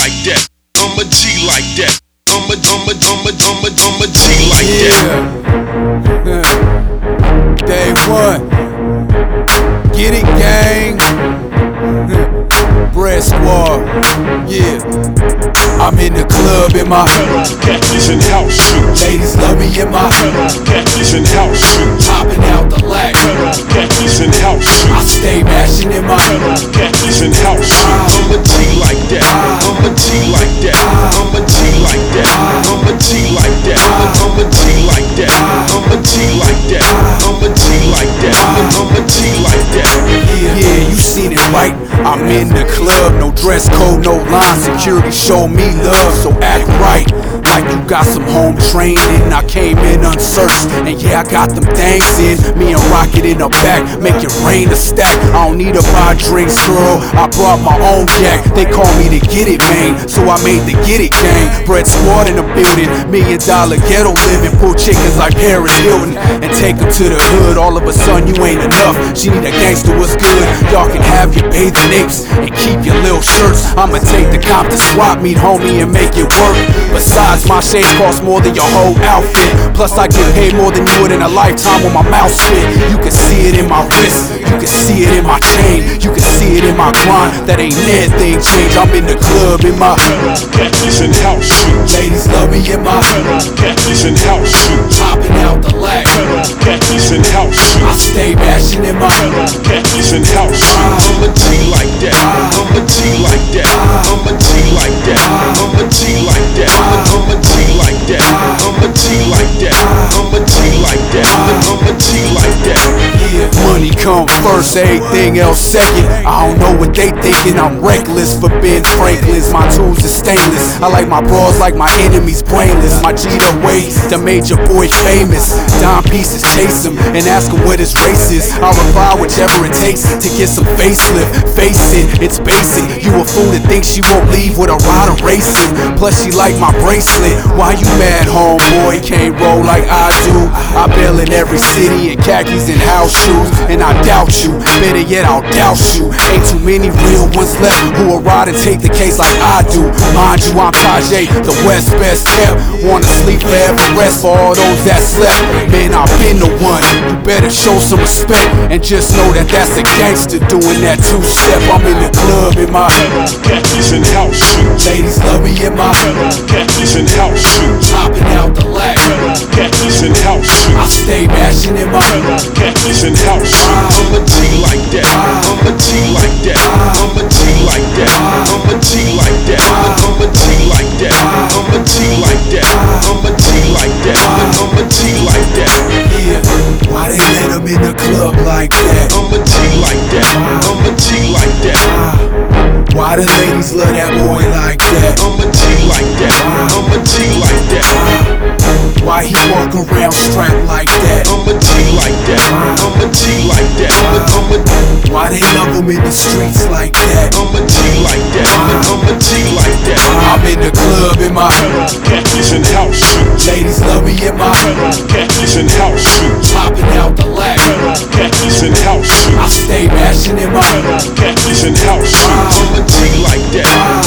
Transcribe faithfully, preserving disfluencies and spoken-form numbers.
like that. I'm a G like that. I'm a, I'm a, I'm a, I'm a, I'm a G like that. Yeah. Day one. Get it, gang. Bread Squad. Yeah. I'm in the club in my khakis and house shoes. Ladies love me in my khakis and house shoes. Popping out the lack. Khakis and house shoes. I stay mashing in my khakis and house shoes. I'm a G like that. I'm a G like that. I'm a G like that. I'm a G like that. I'm a G like that. I'm a G like that. I'm a G like that. I'm a G like that. Yeah, yeah, you seen it right. I'm in the club, no dress code, no line. Security show me love, so act right. Like you got some home training. I came in unsearched, and yeah, I got them things in. Me and Rocket in the back, make it rain to stack. I don't need to buy drinks, girl. I brought my own jack. They call me the Get It Man, so I made the Get It gang. Bread Squad in the building, million dollar ghetto living. Pull chickens like Paris Hilton and take them to the hood. All of a sudden you ain't enough. She need a gangster, what's good? Y'all can have your bathing apes and keep your little shirts. I'ma take the Compton swap meet, homie, and make it work. Besides, my shades cost more than your whole outfit. Plus I get paid more than you would in a lifetime when my mouth spit. You can see it in my wrist, you can see it in my chain, you can see it in my grind. That ain't anything change. I'm in the club in my khakis and house shoes. Ladies love me in my khakis and house shoes. Popping out the lack. Khakis and house shoes. I stay mashing in my khakis and house shoes. I'm a G like that. I'm a G like that. I'm a G like that. I'm a G like that. I'm a G like that. I'm a G like that. I'm a G like that. I'm a G like that. Yeah, money come first, everything else second. I don't know what they thinking, I'm reckless for Ben Franklin's. My tools is stainless. I like my bras like my enemies brainless. My G the way that made your boy famous. Dime pieces, chase him and ask him what his race is. I'll reply whichever it takes to get some facelift. Face it, it's basic. You a fool that thinks she won't leave with a rider racing. Plus she like my bracelet. Why you mad, homeboy? Can't roll like I do. I bail in every city in khakis and house shoes. And I doubt you, better yet I'll doubt you. Ain't too many real ones left who will ride and take the case like I do. Mind you, I'm Tajay, the West best kept. Wanna sleep forever, rest for all those that slept. Man, I've been the one. You better show some respect and just know that that's a gangster doing that two-step. I'm in the club in my khakis and house shoes. Ladies love me in my khakis and house shoes. Popping out the lack. Khakis and house shoes. I stay mashing in my khakis and house shoes. I'm a G like that. I'm a G like that. I'm a G like that. I'm a G like that. I'm a G like that. I'm a G like that. I'm a G like that. I'm a G like that. Yeah, why they let him in the club like that? I'm a G like that. I'm a G like that. Why the ladies love that boy like that? I'm a G like that. I'm a G like that. Why he walk around strapped like that? I'm a G like that. I'm a G like that. I'm a, why they love him in the streets like that? I'm a G like that. I'm a G like that. I'm in the club in my khakis and house shoes. Ladies love me in my khakis and house shoes. Popping out the lack. Khakis and house shoes. I stay mashing in my khakis and house shoes. I'm a G like that.